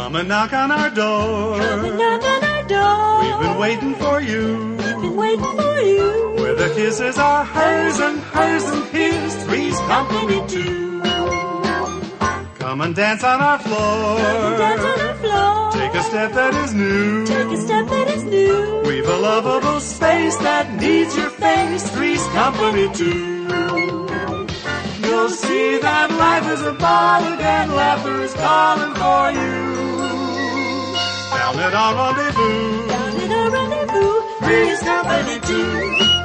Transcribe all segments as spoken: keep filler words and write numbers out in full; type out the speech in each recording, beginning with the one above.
Come and knock on our door. Come and knock on our door. We've been waiting for you. We've been waiting for you. Where the kisses are hers and hers and his, three's company too. Come and dance on our floor. Come and dance on our floor. Take a step that is new. Take a step that is new. We've a lovable space that needs your face, three's company too. You'll see that life is a ball again, laughter is calling for you. Down at our rendezvous, Down at our rendezvous, three's company too.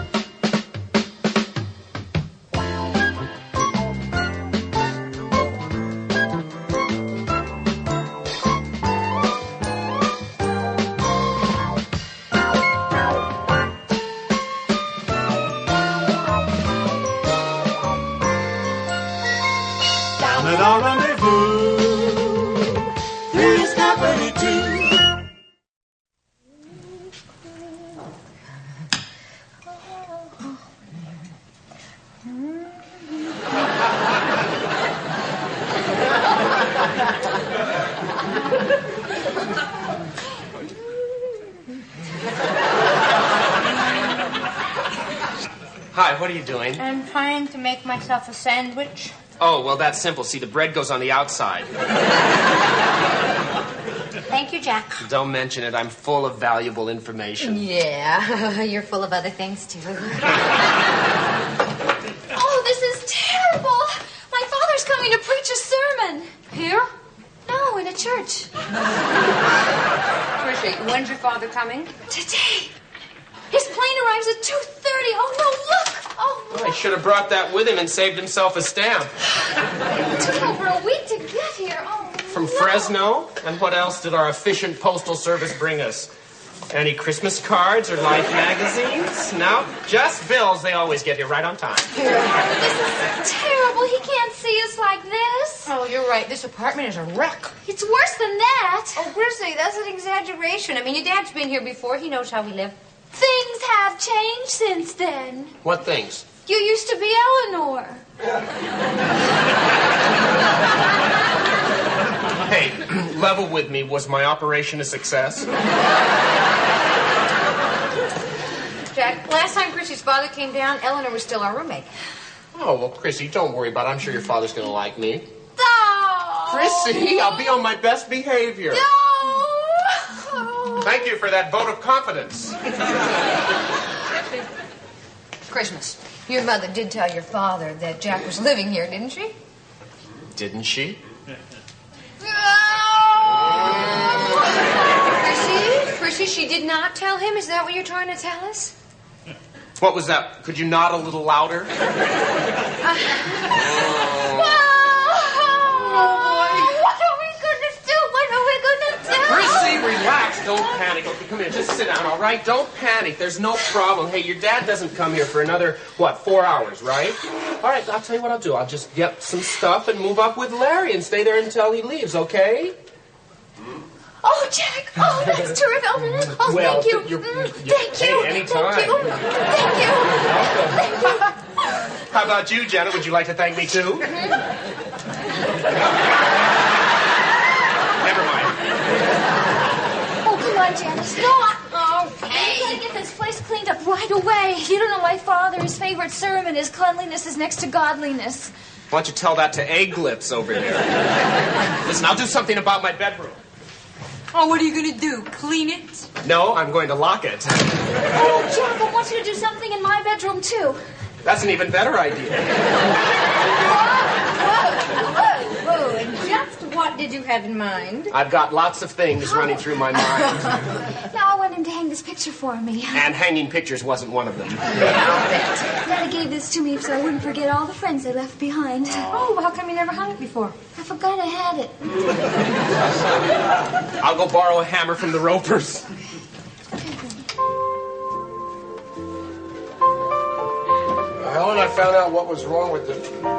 At our rendezvous, three's company too. Hi, what are you doing? I'm trying to make myself a sandwich. Oh, well, that's simple. See, the bread goes on the outside. Thank you, Jack. Don't mention it. I'm full of valuable information. Yeah, you're full of other things, too. Oh, this is terrible. My father's coming to preach a sermon. Here? No, in a church. Chrissy, when's your father coming? Today. His plane arrives at two thirty. Oh, no, look. Oh, Well, he should have brought that with him and saved himself a stamp. it took over a week to get here. Oh, From no. Fresno? And what else did our efficient postal service bring us? Any Christmas cards or Life magazines? No, just bills. They always get here right on time. Oh, this is terrible. He can't see us like this. Oh, you're right. This apartment is a wreck. It's worse than that. Oh, Grizzly, that's an exaggeration. I mean, your dad's been here before. He knows how we live. Things have changed since then. What things? You used to be Eleanor. Hey, level with me. Was my operation a success? Jack, last time Chrissy's father came down, Eleanor was still our roommate. Oh, well, Chrissy, don't worry about it. I'm sure your father's going to like me. No. Chrissy, I'll be on my best behavior. No. Thank you for that vote of confidence. Christmas. Your mother did tell your father that Jack was living here, didn't she? Didn't she? Chrissy? Chrissy, she did not tell him? Is that what you're trying to tell us? What was that? Could you nod a little louder? Chrissy, relax. Don't panic. Okay, come here. Just sit down, all right? Don't panic. There's no problem. Hey, your dad doesn't come here for another, what, four hours, right? All right, I'll tell you what I'll do. I'll just get some stuff and move up with Larry and stay there until he leaves, okay? Oh, Jack. Oh, that's terrific. Oh, oh Well, thank you. you're- Mm, you're- thank hey, you. anytime. Thank you. Thank you. Thank you. How about you, Janet? Would you like to thank me, too? Never mind. Oh, come on, Janice. No, I... Okay. We gotta get this place cleaned up right away. You don't know my father's favorite sermon is cleanliness is next to godliness. Why don't you tell that to Egg Lips over there? Listen, I'll do something about my bedroom. Oh, what are you going to do? Clean it? No, I'm going to lock it. Oh, Jack, I want you to do something in my bedroom, too. That's an even better idea. Whoa, whoa, whoa. And just what did you have in mind? I've got lots of things running through my mind. Now I want him to hang this picture for me. And hanging pictures wasn't one of them. Daddy gave this to me so I wouldn't forget all the friends I left behind. Oh, well, how come you never hung it before? I forgot I had it. I'll go borrow a hammer from the Ropers. Helen, I found out what was wrong with the...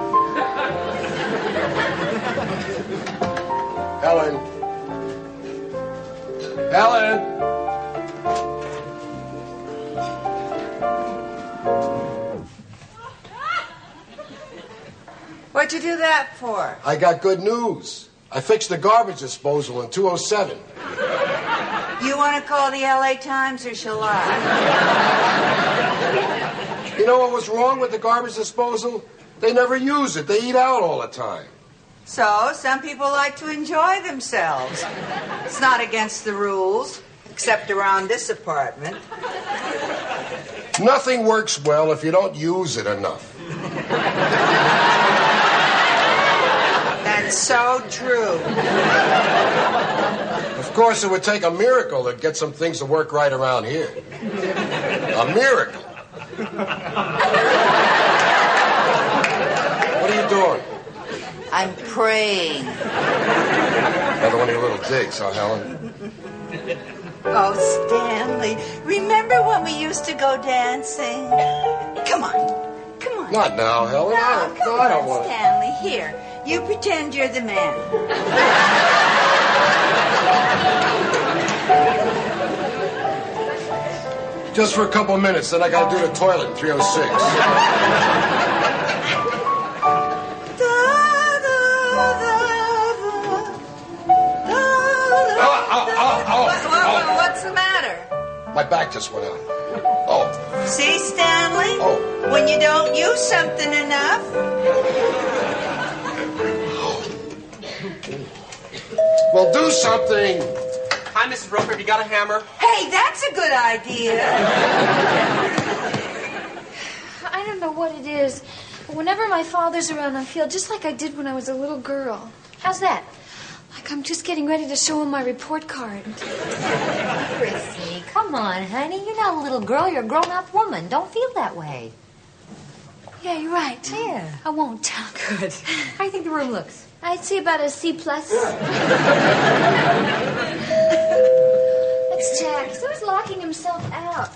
Helen. Helen. What'd you do that for? I got good news. I fixed the garbage disposal in two oh seven. You want to call the L A Times or shall I? You know what was wrong with the garbage disposal? They never use it. They eat out all the time. So, some people like to enjoy themselves. It's not against the rules, except around this apartment. Nothing works well if you don't use it enough. That's so true. Of course, it would take a miracle to get some things to work right around here. A miracle. What are you doing? I'm praying. Another one of your little digs, huh, Helen? Oh, Stanley, remember when we used to go dancing? Come on, come on. Not now, Helen. No, I don't, come no, I don't on, want to. Stanley. Here, you pretend you're the man. Just for a couple of minutes, then I gotta do the toilet in three oh six. What's the matter? My back just went out. Oh. See, Stanley? Oh. When you don't use something enough. Well, do something. Hi, Missus Roper. Have you got a hammer? Hey, that's a good idea. I don't know what it is, but whenever my father's around, I feel just like I did when I was a little girl. How's that? Like I'm just getting ready to show him my report card. Chrissy, come on, honey. You're not a little girl. You're a grown-up woman. Don't feel that way. Yeah, you're right. Yeah. I won't. Good. How do you think the room looks? I'd say about a C plus. That's Jack. He's always locking himself out.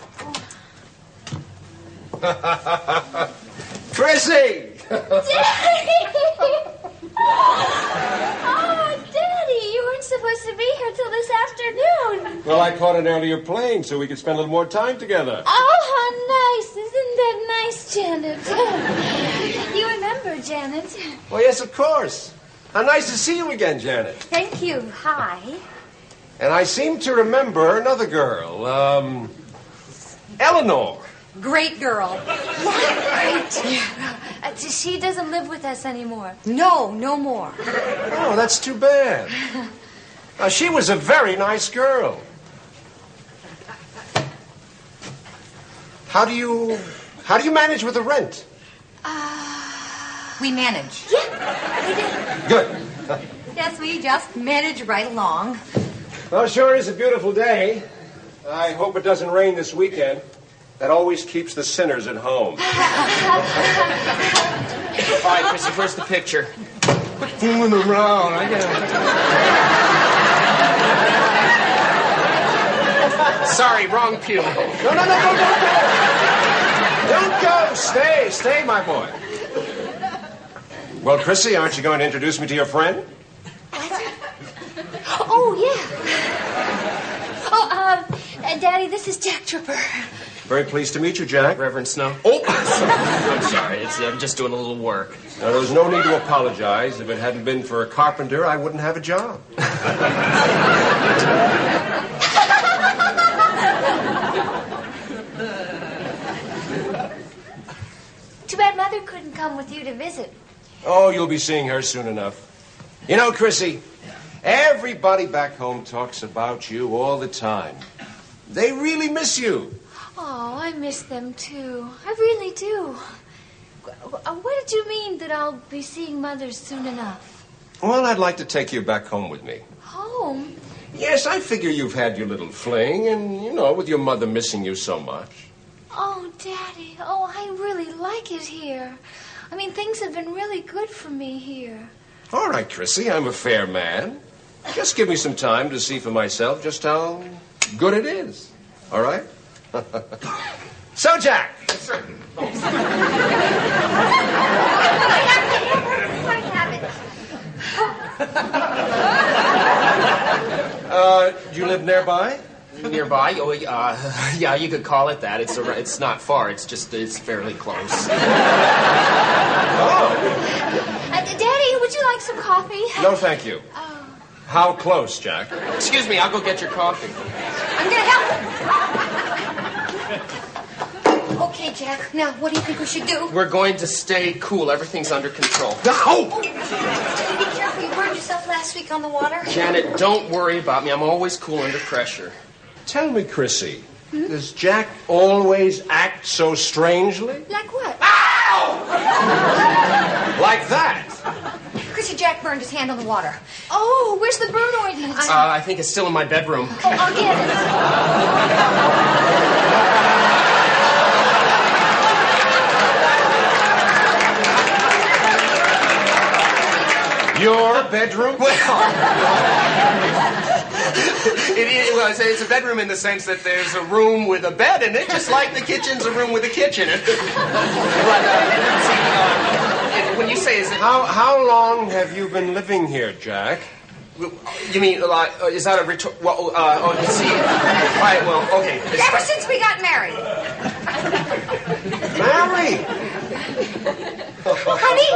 Oh. Chrissy! Daddy! Oh, Daddy, you weren't supposed to be here till this afternoon. Well, I caught an earlier plane so we could spend a little more time together. Oh, how nice. Isn't that nice, Janet? You remember, Janet? Well, yes, of course. How nice to see you again, Janet. Thank you. Hi. And I seem to remember another girl, um, Eleanor. Great girl. Great. Uh, she doesn't live with us anymore. No, no more. Oh, that's too bad. Now, she was a very nice girl. How do you, how do you manage with the rent? We manage. Yeah, we did. Good. Yes, we just manage right along. Well, it sure is a beautiful day. I hope it doesn't rain this weekend. That always keeps the sinners at home. All right, Chrissy, where's the picture? Quit fooling around. I got Sorry, wrong pew. No, no, no, no, don't go. Don't go. Stay, stay, my boy. Well, Chrissy, aren't you going to introduce me to your friend? Oh, yeah. Oh, um, uh, Daddy, this is Jack Tripper. Very pleased to meet you, Jack. Reverend Snow. Oh, I'm sorry. It's, I'm just doing a little work. Now, there's no need to apologize. If it hadn't been for a carpenter, I wouldn't have a job. Too bad Mother couldn't come with you to visit. Oh, you'll be seeing her soon enough. You know, Chrissy, everybody back home talks about you all the time. They really miss you. Oh, I miss them, too. I really do. What did you mean that I'll be seeing Mother soon enough? Well, I'd like to take you back home with me. Home? Yes, I figure you've had your little fling, and, you know, with your mother missing you so much. Oh, Daddy. Oh, I really like it here. I mean, things have been really good for me here. All right, Chrissy, I'm a fair man. Just give me some time to see for myself just how good it is. All right? So, Jack. Yes, sir. Uh, do you live nearby? Nearby? Oh, uh, yeah, you could call it that. It's a, it's not far. It's just it's fairly close. Uh, Daddy, would you like some coffee? No, thank you. Uh, How close, Jack? Excuse me, I'll go get your coffee. I'm gonna help. Okay, Jack. Now, what do you think we should do? We're going to stay cool. Everything's under control. No! Be careful. You burned yourself last week on the water. Janet, don't worry about me. I'm always cool under pressure. Tell me, Chrissy, hmm? does Jack always act so strangely? Like what? Ow! Like that. Chrissy, Jack burned his hand on the water. Oh, where's the burn ointment? Uh, I think it's still in my bedroom. Oh, I'll get it. Your bedroom? Well, it is, well, it's a, it's a bedroom in the sense that there's a room with a bed in it, just like the kitchen's a room with a kitchen in it. But, uh, see, uh, when you say, is it... How, how long have you been living here, Jack? You mean, like, uh, is that a retort? Well, uh, oh, you see, right, well, okay. Ever since we got married. Married? Honey?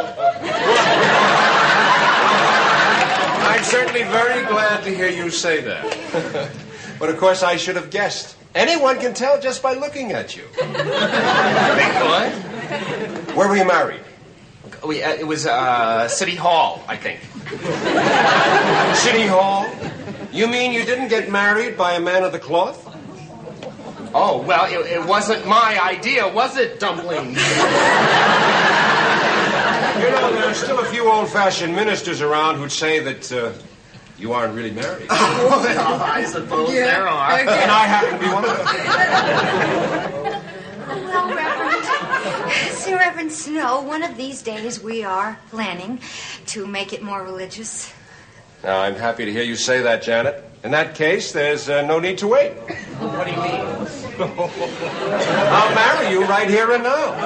I'm certainly very glad to hear you say that. But, of course, I should have guessed. Anyone can tell just by looking at you. What? Where were you married? We, uh, it was uh, City Hall, I think. City Hall? You mean you didn't get married by a man of the cloth? Oh, well, it, it wasn't my idea, was it, Dumplings? You know, there's still a few old-fashioned ministers around who'd say that uh, you aren't really married. Oh, well, I suppose yeah, there are. Okay. And I happen to be one of them. Well, Reverend, Sir Reverend Snow, one of these days we are planning to make it more religious. Now, I'm happy to hear you say that, Janet. In that case, there's uh, no need to wait. What do you mean? I'll marry you right here and now.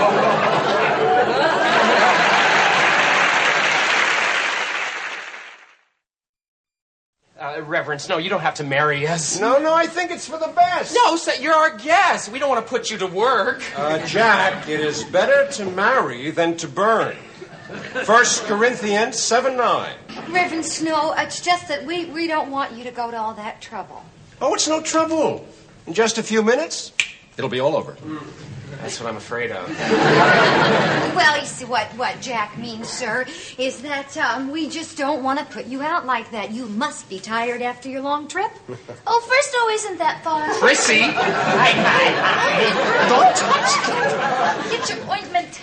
Uh, Reverend Snow, you don't have to marry us. No, no, I think it's for the best. No, sir, you're our guest. We don't want to put you to work. Uh, Jack, it is better to marry than to burn. First Corinthians seven nine. Reverend Snow, it's just that we, we don't want you to go to all that trouble. Oh, it's no trouble. In just a few minutes, it'll be all over. Mm. That's what I'm afraid of. Well, you see, what, what Jack means, sir, is that um, we just don't want to put you out like that. You must be tired after your long trip. Oh, first, oh, isn't that fun? Chrissy! Hey, hey, hey. Don't touch it. Get your ointment.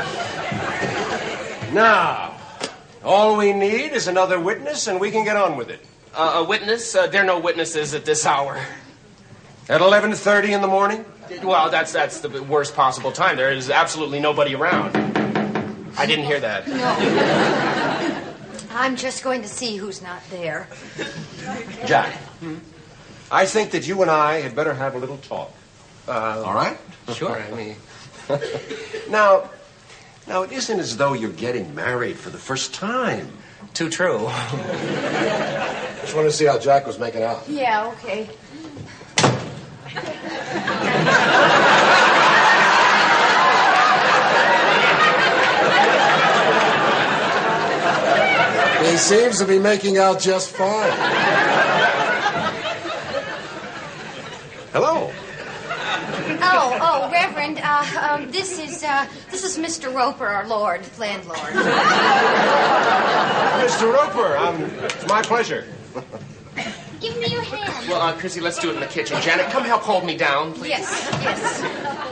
Now, all we need is another witness, and we can get on with it. Uh, a witness? Uh, there are no witnesses at this hour. At eleven thirty in the morning? Well, that's that's the worst possible time. There is absolutely nobody around. I didn't hear that. No. I'm just going to see who's not there. Jack, hmm? I think that you and I had better have a little talk. Uh, All right? Sure, I mean... now, now, it isn't as though you're getting married for the first time. Too true. Just wanted to see how Jack was making out. Yeah, okay. He seems to be making out just fine. Hello. Oh, oh, Reverend, uh, um, this is, uh, this is Mister Roper, our lord, landlord. Mister Roper, um, it's my pleasure. Give me your hand. Well, uh, Chrissy, let's do it in the kitchen. Janet, come help hold me down, please. Yes, yes.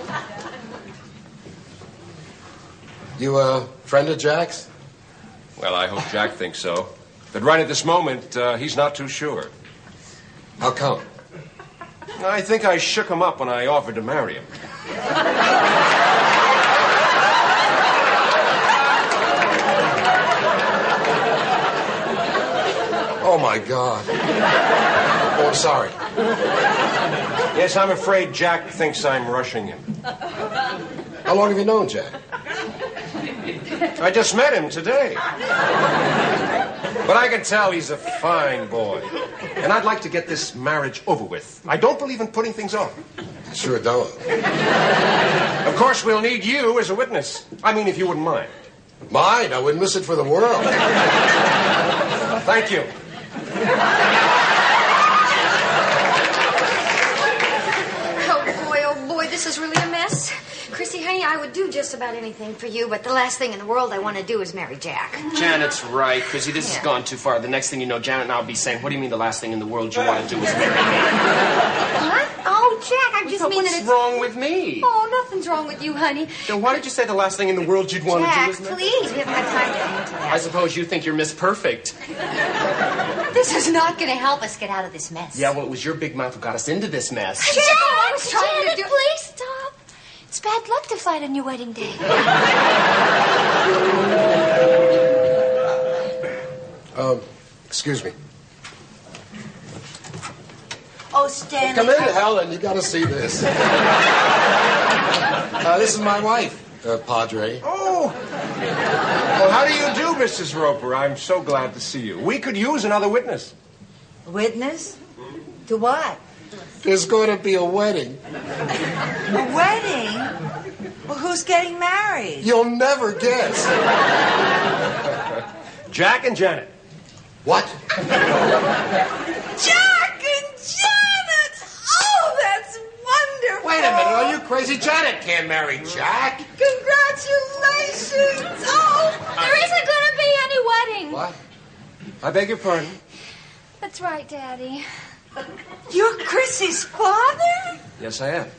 You a friend of Jack's? Well, I hope Jack thinks so. But right at this moment, uh, he's not too sure. How come? I think I shook him up when I offered to marry him. Oh, my God. Oh, I'm sorry. Yes, I'm afraid Jack thinks I'm rushing him. How long have you known Jack? I just met him today. But I can tell he's a fine boy. And I'd like to get this marriage over with. I don't believe in putting things off. Sure don't. Of course, we'll need you as a witness. I mean, if you wouldn't mind. Mind? I wouldn't miss it for the world. Thank you. Oh, boy, oh, boy, this is really a mess. Chrissy, honey, I would do just about anything for you, but the last thing in the world I want to do is marry Jack. Janet's right, Chrissy. This Yeah. has gone too far. The next thing you know, Janet and I will be saying, what do you mean the last thing in the world you want to do is marry me? What? Oh, Jack, I just So mean what's that it's... wrong with me? Oh, nothing's wrong with you, honey. Then why did you say the last thing in the world you'd want to do Jack, is marry me? please, we haven't got time to get into I that. suppose you think you're Miss Perfect. This is not going to help us get out of this mess. Yeah, well, it was your big mouth who got us into this mess. Janet, I was trying to Janet, do- please stop. It's bad luck to fight on your wedding day. Um, excuse me. Oh, Stanley. Come in, Helen. You got to see this. Uh, this is my wife, uh, Padre. Oh. Well, how do you do, Missus Roper? I'm so glad to see you. We could use another witness. Witness? To what? There's going to be a wedding. A wedding? Well, who's getting married? You'll never guess. Jack and Janet. What? Jack and Janet! Oh, that's wonderful! Wait a minute. Are you crazy? Janet can't marry Jack. Congratulations! Oh! There isn't going to be any wedding. What? I beg your pardon. That's right, Daddy. You're Chrissy's father? Yes, I am.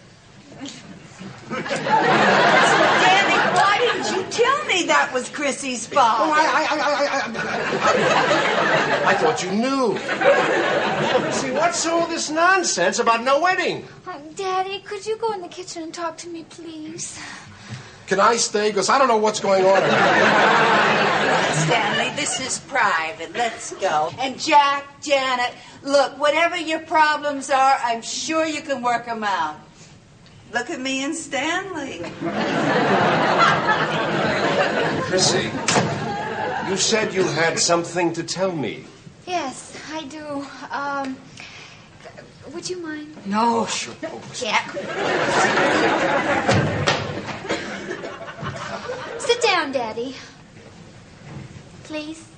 Danny, why didn't you tell me that was Chrissy's father? Oh, I, I, I, I, I, I thought you knew. See, what's all this nonsense about no wedding? Oh, Daddy, could you go in the kitchen and talk to me, please? Can I stay? Because I don't know what's going on. Stanley, this is private. Let's go. And Jack, Janet, look, whatever your problems are, I'm sure you can work them out. Look at me and Stanley. Chrissy, you said you had something to tell me. Yes, I do. Um, would you mind? No. Sure. Jack. Sit down, Daddy. Please.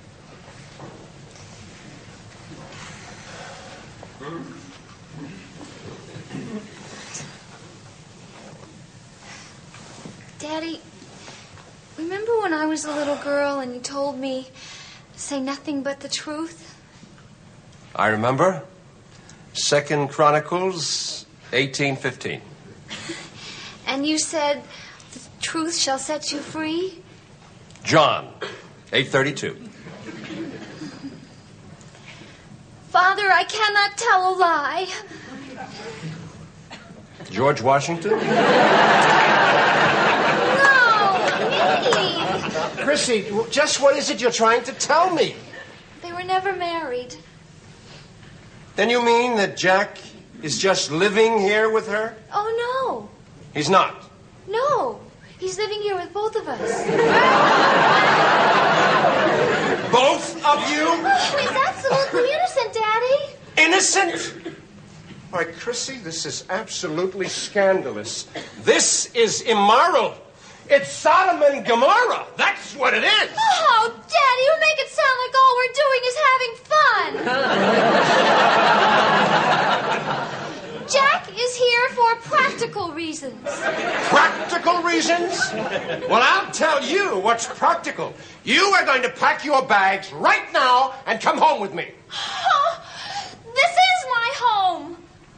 Daddy, remember when I was a little girl and you told me to say nothing but the truth? I remember. Second Chronicles, eighteen fifteen. And you said the truth shall set you free? John, eight thirty-two. Father, I cannot tell a lie. George Washington? No, me. Chrissy, just what is it you're trying to tell me? They were never married. Then you mean that Jack is just living here with her? Oh, He's not. no. No. He's living here with both of us. Both of you? He's absolutely innocent, Daddy. Innocent? Why, Chrissy, this is absolutely scandalous. This is immoral. It's Sodom and Gomorrah. That's what it is. Oh, Daddy, you make it sound like all we're doing is having fun. Jack is here for practical reasons. Practical reasons? Well, I'll tell you what's practical. You are going to pack your bags right now and come home with me. This is my home.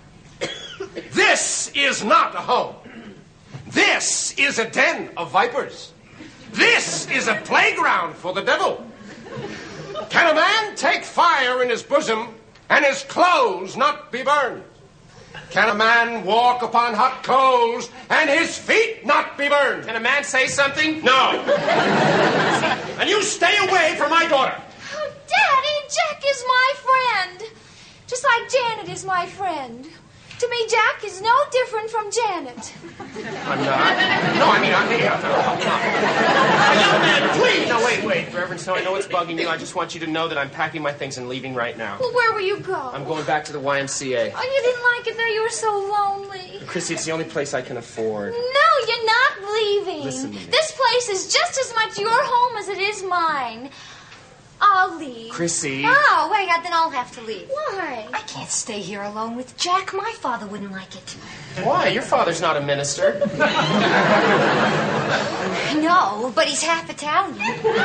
This is not a home. This is a den of vipers. This is a playground for the devil. Can a man take fire in his bosom and his clothes not be burned? Can a man walk upon hot coals and his feet not be burned? Can a man say something? No. And you stay away from my daughter. Oh, Daddy, Jack is my friend. Just like Janet is my friend. To me, Jack is no different from Janet. I'm not. No, I mean, I'm here. Young man, please. No, wait, wait. Reverend Snow, I know it's bugging you. I just want you to know that I'm packing my things and leaving right now. Well, where will you go? I'm going back to the Y M C A. Oh, you didn't like it there? You were so lonely. Chrissy, it's the only place I can afford. No, you're not leaving. Listen to me. This place is just as much your home as it is mine. I'll leave. Chrissy. Oh, wait, then I'll have to leave. Why? I can't stay here alone with Jack. My father wouldn't like it. Why? Your father's not a minister. No, but he's half Italian.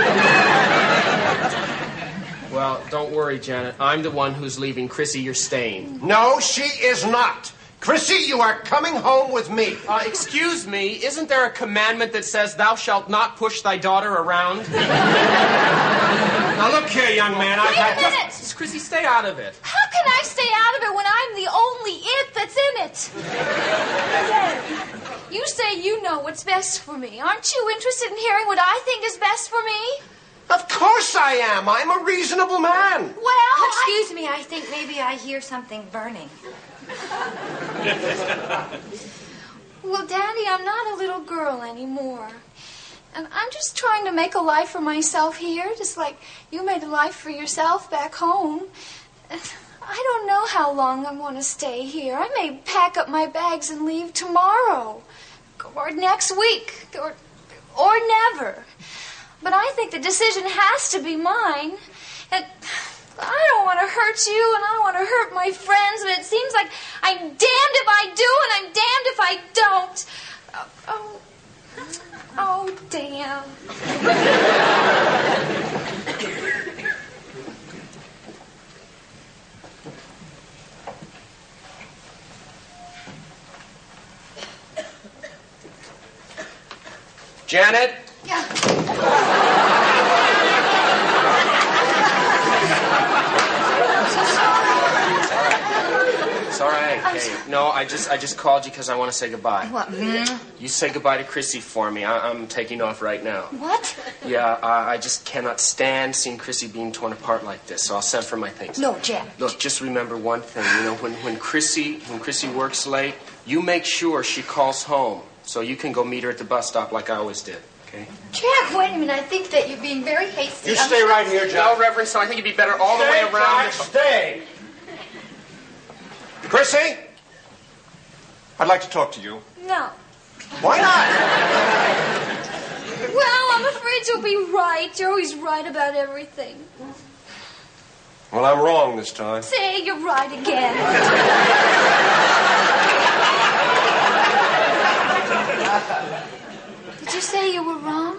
Well, don't worry, Janet. I'm the one who's leaving. Chrissy, you're staying. No, she is not. Chrissy, you are coming home with me. Uh, excuse me, isn't there a commandment that says thou shalt not push thy daughter around? Now look here, young man. I've Wait had a minute. Just, Chrissy, stay out of it. How can I stay out of it when I'm the only it that's in it? Dad, you say you know what's best for me. Aren't you interested in hearing what I think is best for me? Of course I am. I'm a reasonable man. Well, I... Excuse me, I think maybe I hear something burning. Well, Daddy, I'm not a little girl anymore. And I'm just trying to make a life for myself here, just like you made a life for yourself back home. I don't know how long I want to stay here. I may pack up my bags and leave tomorrow, or next week, or, or never. But I think the decision has to be mine. And I don't want to hurt you, and I don't want to hurt my friends, but it seems like I'm damned if I do, and I'm damned if I don't. Oh, oh, oh damn. Janet? Yeah. It's all right. Hey, no, I just I just called you because I want to say goodbye. What? Mm? You say goodbye to Chrissy for me. I, I'm taking off right now. What? Yeah, uh, I just cannot stand seeing Chrissy being torn apart like this. So I'll send for my things. No, Jack. Look, just remember one thing. You know, when when Chrissy when Chrissy works late, you make sure she calls home so you can go meet her at the bus stop like I always did. Okay? Jack, wait a minute. I think that you're being very hasty. You I'm stay sure- right here, Jack. No, Reverend, so I think it'd be better all the way Stay, around. Jack, stay. Chrissy? I'd like to talk to you. No. Why not? Well, I'm afraid you'll be right. You're always right about everything. Well, I'm wrong this time. Say you're right again. Did you say you were wrong?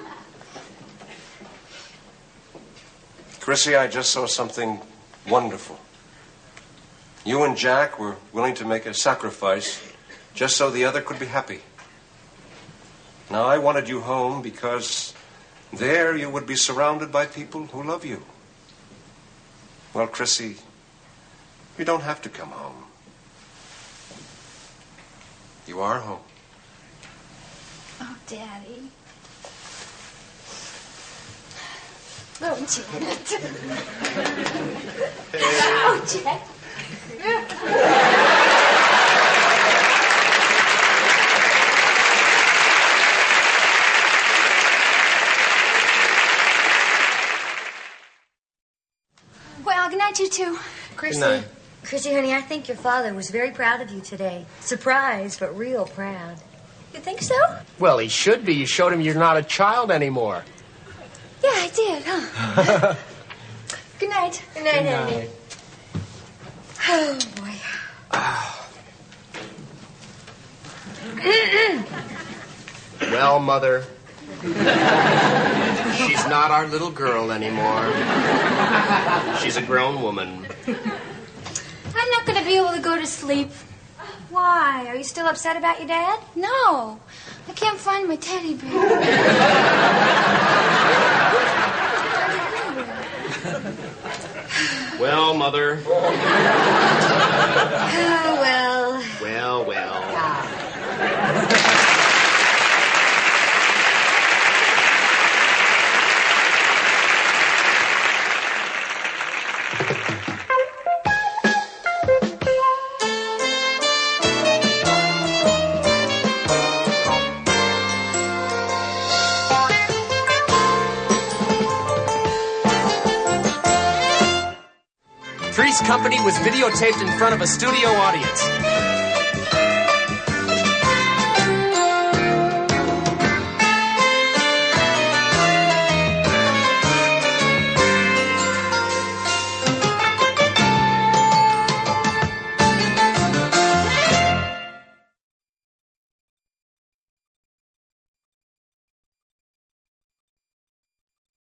Chrissy, I just saw something wonderful. You and Jack were willing to make a sacrifice just so the other could be happy. Now, I wanted you home because there you would be surrounded by people who love you. Well, Chrissy, you don't have to come home. You are home. Oh, Daddy. Oh, Janet. Oh, Jack. Well, good night, you two. Chrissy, Good night. Chrissy, honey, I think your father was very proud of you today. Surprised, but real proud. You think so? Well, he should be. You showed him you're not a child anymore. Yeah, I did, huh? Good night. Good night, honey. Oh, boy. Well, Mother, she's not our little girl anymore. She's a grown woman. I'm not going to be able to go to sleep. Why? Are you still upset about your dad? No, I can't find my teddy bear. Well, Mother. Oh, well. Well, well. Three's Company was videotaped in front of a studio audience.